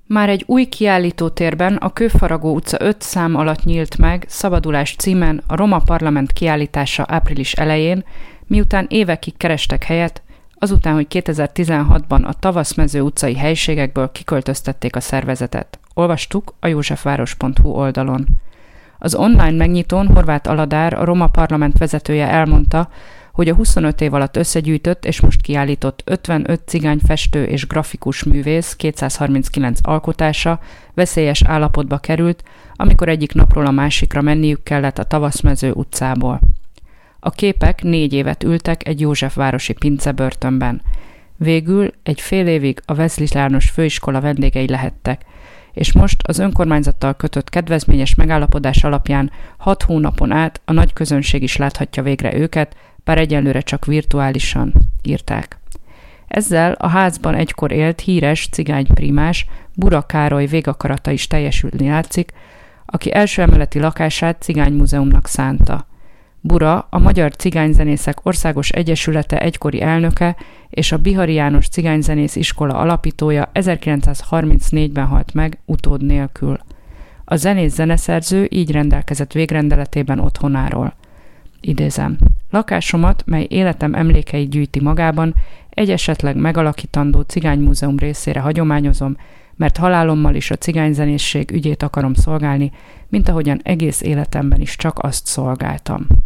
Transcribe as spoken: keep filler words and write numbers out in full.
Már egy új kiállítótérben, a Kőfaragó utca öt szám alatt nyílt meg Szabadulás címen a Roma Parlament kiállítása április elején, miután évekig kerestek helyet, azután, hogy kétezer-tizenhatban a Tavaszmező utcai helyiségekből kiköltöztették a szervezetet. Olvastuk a józsefváros pont hu oldalon. Az online megnyitón Horváth Aladár, a Roma Parlament vezetője elmondta, hogy a huszonöt év alatt összegyűjtött és most kiállított ötvenöt cigány festő és grafikus művész kétszázharminckilenc alkotása veszélyes állapotba került, amikor egyik napról a másikra menniük kellett a Tavaszmező utcából. A képek négy évet ültek egy józsefvárosi pincebörtönben. Végül egy fél évig a Wesley János főiskola vendégei lehettek, és most az önkormányzattal kötött kedvezményes megállapodás alapján hat hónapon át a nagy közönség is láthatja végre őket, bár egyenlőre csak virtuálisan, írták. Ezzel a házban egykor élt híres cigányprímás Bura Károly végakarata is teljesülni látszik, aki első emeleti lakását cigánymúzeumnak szánta. Bura a Magyar Cigányzenészek Országos Egyesülete egykori elnöke és a Bihari János Cigányzenész Iskola alapítója ezerkilencszázharmincnégyben halt meg utód nélkül. A zenész-zeneszerző így rendelkezett végrendeletében otthonáról. Idézem. Lakásomat, mely életem emlékeit gyűjti magában, egy esetleg megalakítandó cigánymúzeum részére hagyományozom, mert halálommal is a cigányzenészség ügyét akarom szolgálni, mint ahogyan egész életemben is csak azt szolgáltam.